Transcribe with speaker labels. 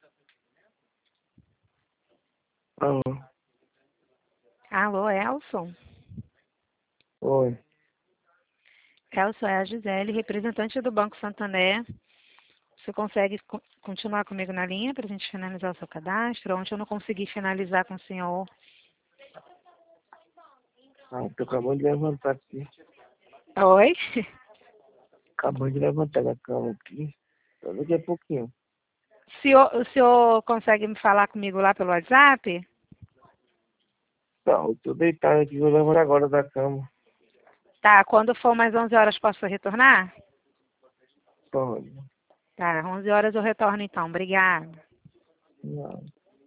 Speaker 1: Alô,
Speaker 2: Alô, Elson?
Speaker 1: oi.
Speaker 2: Elson, é a Gisele, representante do Banco Santander. Você consegue continuar comigo na linha para a gente finalizar o seu cadastro? Ontem eu não consegui finalizar com o senhor.
Speaker 1: Tu acabou de levantar aqui.
Speaker 2: Oi?
Speaker 1: Acabou de levantar da cama aqui. Só daqui a pouquinho.
Speaker 2: O senhor consegue me falar comigo lá pelo WhatsApp?
Speaker 1: Não, eu tô deitado aqui, vou levantar agora da cama.
Speaker 2: Tá, quando for mais 11 horas posso retornar?
Speaker 1: Pode.
Speaker 2: Tá, 11 horas eu retorno então. Obrigada.
Speaker 1: Não.